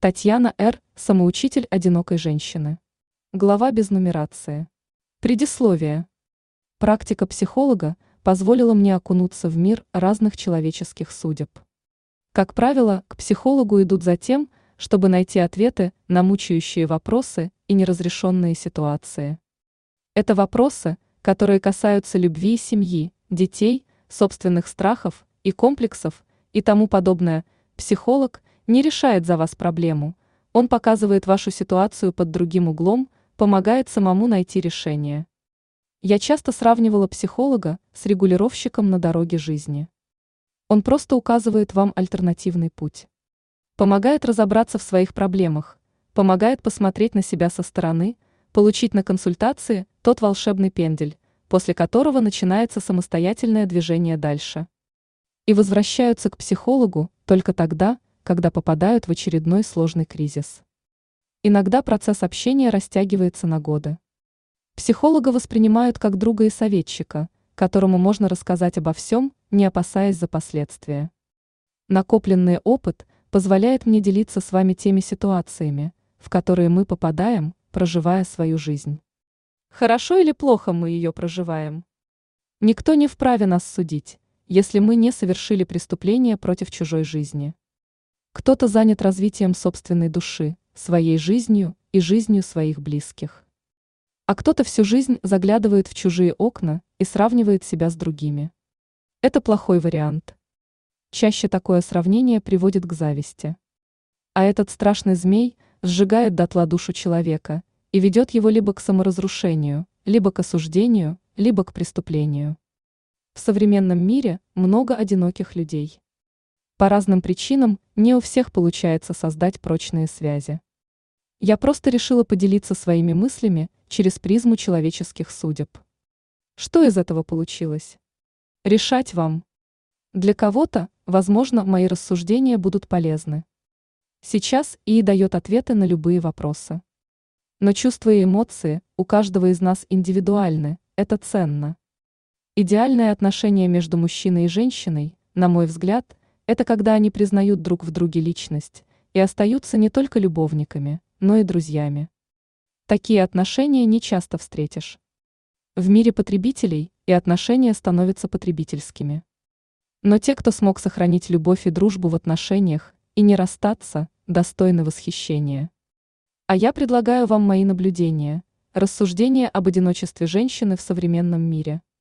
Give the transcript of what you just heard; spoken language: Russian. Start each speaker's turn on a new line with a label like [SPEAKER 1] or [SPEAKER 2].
[SPEAKER 1] Татьяна Р. Самоучитель одинокой женщины. Глава без нумерации. Предисловие. Практика психолога позволила мне окунуться в мир разных человеческих судеб. Как правило, к психологу идут за тем, чтобы найти ответы на мучающие вопросы и неразрешенные ситуации. Это вопросы, которые касаются любви и семьи, детей, собственных страхов и комплексов и тому подобное. Психолог не решает за вас проблему, он показывает вашу ситуацию под другим углом, помогает самому найти решение. Я часто сравнивала психолога с регулировщиком на дороге жизни. Он просто указывает вам альтернативный путь. Помогает разобраться в своих проблемах, помогает посмотреть на себя со стороны, получить на консультации тот волшебный пендель, после которого начинается самостоятельное движение дальше. И возвращаются к психологу только тогда, когда попадают в очередной сложный кризис. Иногда процесс общения растягивается на годы. Психолога воспринимают как друга и советчика, которому можно рассказать обо всем, не опасаясь за последствия. Накопленный опыт позволяет мне делиться с вами теми ситуациями, в которые мы попадаем, проживая свою жизнь. Хорошо или плохо мы ее проживаем? Никто не вправе нас судить, если мы не совершили преступление против чужой жизни. Кто-то занят развитием собственной души, своей жизнью и жизнью своих близких. А кто-то всю жизнь заглядывает в чужие окна и сравнивает себя с другими. Это плохой вариант. Чаще такое сравнение приводит к зависти. А этот страшный змей сжигает дотла душу человека и ведет его либо к саморазрушению, либо к осуждению, либо к преступлению. В современном мире много одиноких людей. По разным причинам не у всех получается создать прочные связи. Я просто решила поделиться своими мыслями через призму человеческих судеб. Что из этого получилось? Решать вам. Для кого-то, возможно, мои рассуждения будут полезны. Сейчас ИИ дает ответы на любые вопросы. Но чувства и эмоции у каждого из нас индивидуальны, это ценно. Идеальное отношение между мужчиной и женщиной, на мой взгляд, это когда они признают друг в друге личность и остаются не только любовниками, но и друзьями. Такие отношения не часто встретишь. В мире потребителей и отношения становятся потребительскими. Но те, кто смог сохранить любовь и дружбу в отношениях и не расстаться, достойны восхищения. А я предлагаю вам мои наблюдения, рассуждения об одиночестве женщины в современном мире.